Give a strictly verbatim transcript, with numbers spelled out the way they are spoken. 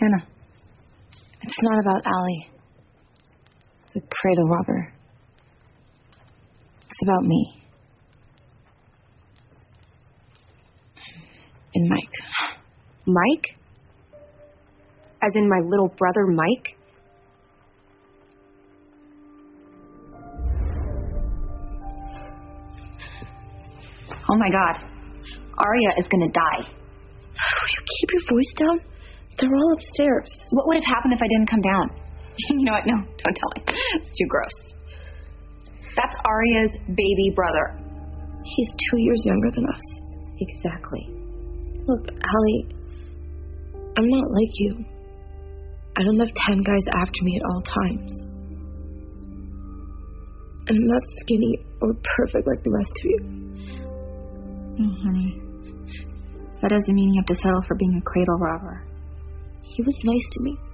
Hannah, it's not about Allie, the cradle robber. It's about me. And Mike. Mike? As in my little brother, Mike? Oh my God. Arya is gonna die. Will you keep your voice down? They're all upstairs. What would have happened if I didn't come down? You know what? No, don't tell me. It's too gross. That's Arya's baby brother. He's two years younger than us. Exactly. Look, Allie, I'm not like you. I don't have ten guys after me at all times. And I'm not skinny or perfect like the rest of you. Oh, honey. That doesn't mean you have to settle for being a cradle robber. He was nice to me.